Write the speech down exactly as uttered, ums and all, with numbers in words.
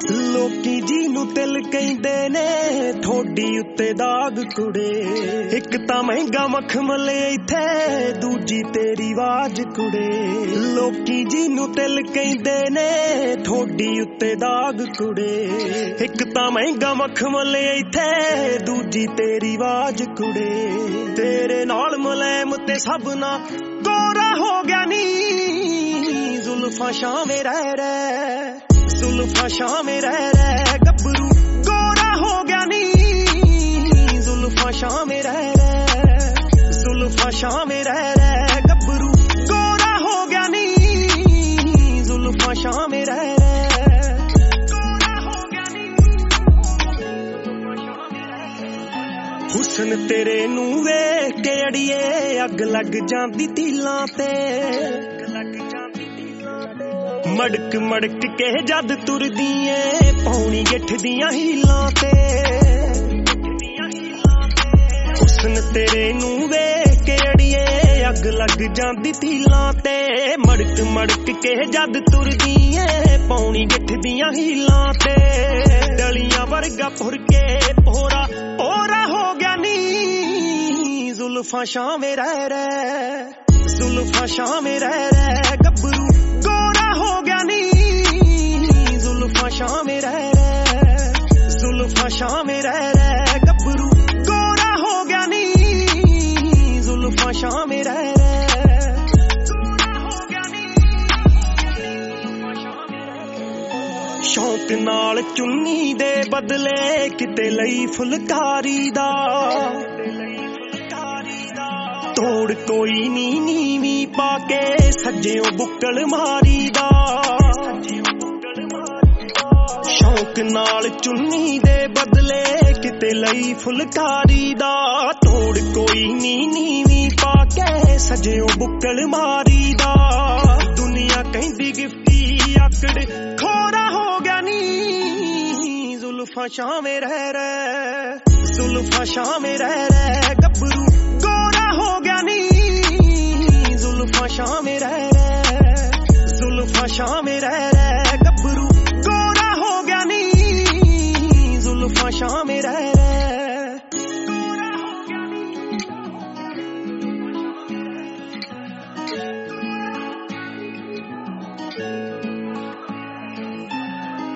ਲੋਕੀ ਜੀ ਨੂੰ ਤਿਲ ਕਹਿੰਦੇ ਨੇ ਠੋਡੀ ਉੱਤੇ ਦਾਗ ਕੁੜੇ। ਇੱਕ ਤਾਂ ਮਹਿੰਗਾ ਮਖਮਲ ਇੱਥੇ ਦੂਜੀ ਤੇਰੀ ਆਵਾਜ਼ ਕੁੜੇ। ਲੋਕੀ ਜੀ ਨੂੰ ਤਿਲ ਕਹਿੰਦੇ ਨੇ ਠੋਡੀ ਉੱਤੇ ਦਾਗ ਕੁੜੇ। ਇੱਕ ਤਾਂ ਮਹਿੰਗਾ ਮਖਮਲ ਇੱਥੇ ਦੂਜੀ ਤੇਰੀ ਆਵਾਜ਼ ਕੁੜੇ। ਤੇਰੇ ਨਾਲ ਮੁਲਾਇਮ ਤੇ ਸਭ ਨਾ ਗੋਰਾ ਹੋ ਗਿਆ ਨੀ ਜ਼ੁਲਫਾਂ ਛਾਵੇਂ ਰਹਿ ਰਹਿ। ਜ਼ੁਲਫਾਂ ਛਾਵੇਂ ਰਹਿ ਰਹਿ ਗੱਭਰੂ ਗੋਰਾ ਹੋ ਗਿਆ ਨੀ ਜ਼ੁਲਫਾਂ ਛਾਵੇਂ ਰਹਿ ਰਹਿ। ਜ਼ੁਲਫਾਂ ਛਾਵੇਂ ਰਹਿ ਰਹਿ ਗੱਭਰੂ ਗੋਰਾ ਹੋ ਗਿਆ ਨੀ ਜ਼ੁਲਫਾਂ ਛਾਵੇਂ ਰਹਿ ਰਹਿ। ਗੋਰਾ ਹੋ ਗਿਆ ਨੀ ਹੁਸਨ ਤੇਰੇ ਨੂੰ ਵੇਖ ਕੇ ਅੜੀਏ ਅੱਗ ਲੱਗ ਜਾਂਦੀ ਤੀਲਾਂ ਤੇ। ਮੜਕ ਮੜਕ ਕੇ ਜਦ ਤੁਰਦੀ ਏ ਪੌਣੀ ਗਿੱਠ ਦੀਆਂ ਹੀਲਾਂ ਤੇ। ਹੁਸਨ ਤੇਰੇ ਨੂੰ ਵੇਖ ਕੇ ਅੜੀਏ ਅੱਗ ਲੱਗ ਜਾਂਦੀ ਤੀਲਾਂ ਤੇ। ਮੜਕ ਮੜਕ ਕੇ ਜਦ ਤੁਰਦੀ ਏ ਪੌਣੀ ਗਿੱਠ ਦੀਆਂ ਹੀਲਾਂ ਤੇ। ਡਲੀਆਂ ਵਰਗਾ ਫੁਰ ਕੇ ਪੋਰਾ ਪੋਰਾ ਹੋ ਗਿਆ ਨੀ ਜ਼ੁਲਫਾਂ ਛਾਵੇਂ ਰਹਿ ਰਹਿ। ਜ਼ੁਲਫਾਂ ਛਾਵੇਂ ਰਹਿ ਰਹਿ ਗੱਭਰੂ ਗੋਰਾ ਹੋ ਗਿਆ ਨੀ ਜ਼ੁਲਫਾਂ ਛਾਵੇਂ ਰਹਿ ਰਹਿ। ਜ਼ੁਲਫਾਂ ਛਾਵੇਂ ਰਹਿ ਰਹਿ ਗੱਭਰੂ ਗੋਰਾ ਹੋ ਗਿਆ ਨੀ ਜ਼ੁਲਫਾਂ ਛਾਵੇਂ ਰਹਿ ਰਹਿ। ਸ਼ੌਕ ਨਾਲ ਚੁੰਨੀ ਦੇ ਬਦਲੇ ਕਿਤੇ ਲਈ ਫੁਲਕਾਰੀ ਦਾ। ਤੋੜ ਕੋਈ ਨੀ ਨੀਵੀਂ ਪਾ ਕੇ ਸੱਜਿਓ ਬੁੱਕਲ ਮਾਰੀ ਦਾ। ਸ਼ੌਕ ਨਾਲ ਚੁੰਨੀ ਦੇ ਬਦਲੇ ਕਿਤੇ ਲਈ ਫੁਲਕਾਰੀ ਦਾ। ਤੋੜ ਕੋਈ ਨੀ ਨੀਵੀਂ ਪਾ ਕੇ ਸੱਜਿਓ ਬੁੱਕਲ ਮਾਰੀ ਦਾ। ਦੁਨੀਆ ਕਹਿੰਦੀ ਗਿਫਟੀ ਆਕੜ ਖੋਰਾ ਹੋ ਗਿਆ ਨੀ ਜ਼ੁਲਫਾਂ ਛਾਵੇਂ ਰਹਿ ਰਹਿ। ਜ਼ੁਲਫਾਂ ਛਾਵੇਂ ਰਹਿ ਰਹਿ ਗੱਭਰੂ ਗੋਰਾ ਹੋ ਗਿਆ ਨੀ ਜ਼ੁਲਫਾਂ ਛਾਵੇਂ ਰਹਿ ਰਹਿ। ਜ਼ੁਲਫਾਂ ਛਾਵੇਂ ਰਹਿ ਰਹਿ